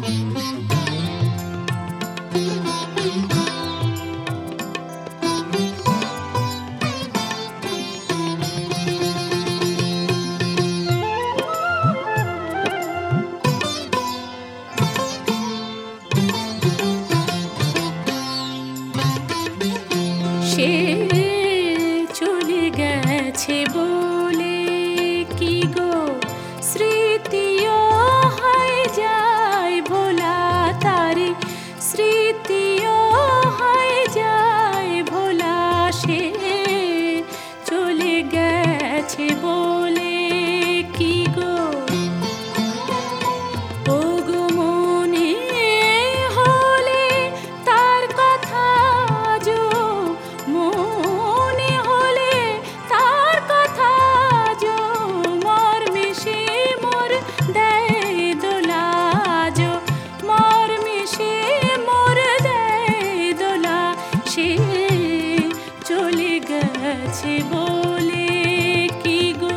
সে চলে গেছে বলে কি গো স্মৃতিও হয়ে যায় ভোলা, তারে স্মৃতিও হয়ে যায় ভোলা। সে চলে গেছে বলে কি গো ও গো মনে হলে তার কথা যো, মনে হলে তার কথা যো, মর মিশে মোর দেয় দোলা যো, মর মিশে মোর দেয় দোলা। সে চলে গেছে বলে কি গো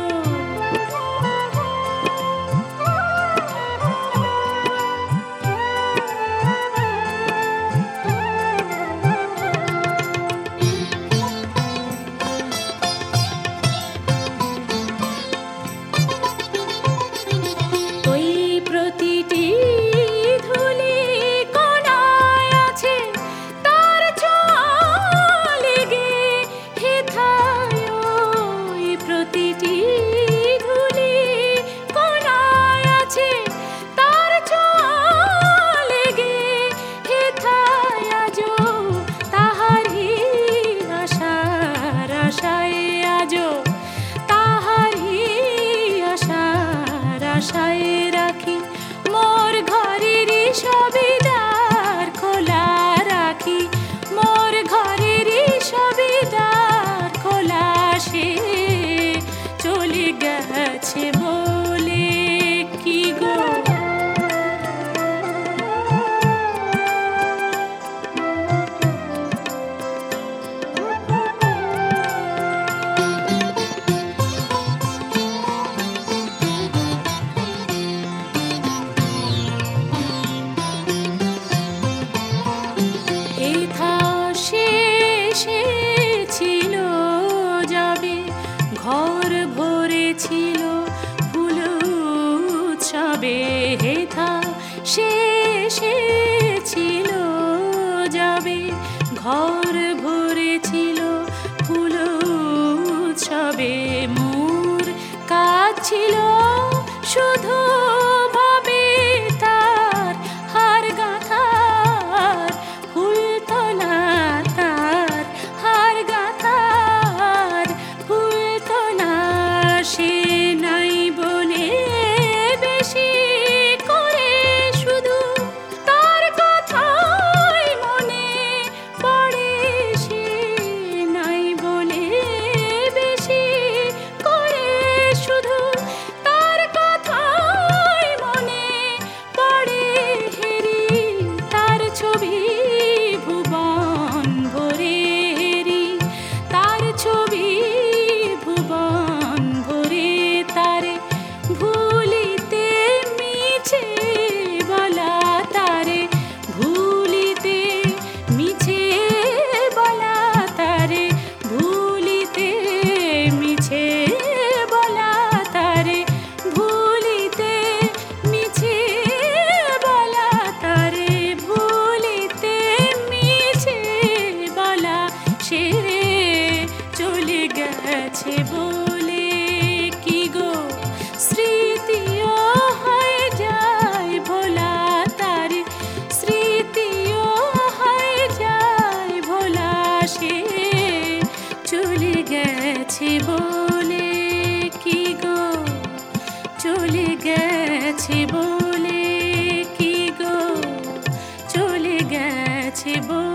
ওই প্রতিটি ধুলি কণায় আছে তার ছোঁয়া লেগে হেথায়। ওই প্রতিটি ধুলি কণায় আছে তার ছোঁয়া লেগে হেথায়। আজো তাহারি আশার আশায়, আজো তাহারি আশার আশায় রাখি মোর ঘরের সবে দ্বার খোলা রাখি, মোর ঘরের সবে দ্বার খোলা। সে চলে গেছে বলে কি গো হেথা শেষে ছিল যাবে ঘর ভরেছিল ফুল উৎসবে। হেথা শেষে ছিল যাবে ঘর ভরেছিল ফুল উৎসবে। মোর কাজ ছিল শুধু ভাবে তার হার গাঁথার, ফুল তোলা তার হার গাঁথার, ফুল তোলা। সে নাই বলে বেশি করে শুধু তার কথাই মনে পড়ে। সে নাই বলে বেশি করে শুধু তার কথাই মনে পড়ে। হেরি তার ছবি ভুবন ভরে, হেরি তার ছবি ভুবন ভরে। তারে ভুলিতে মিছে বলা, তারে ভুলিতে মিছে বলা, তারে ভুলিতে মিছে বলা, তারে ভুলিতে মিছে বলা, তারে ভুলিতে মিছে বলা। সে চলে গেছে বলে কি গো স্মৃতিও হয়ে যায় ভোলা, তারে স্মৃতিও হয়ে যায় ভোলা। সে চলে গেছে বলে কি গো চলে গেছে বলে কি গো চলে গেছে বলে।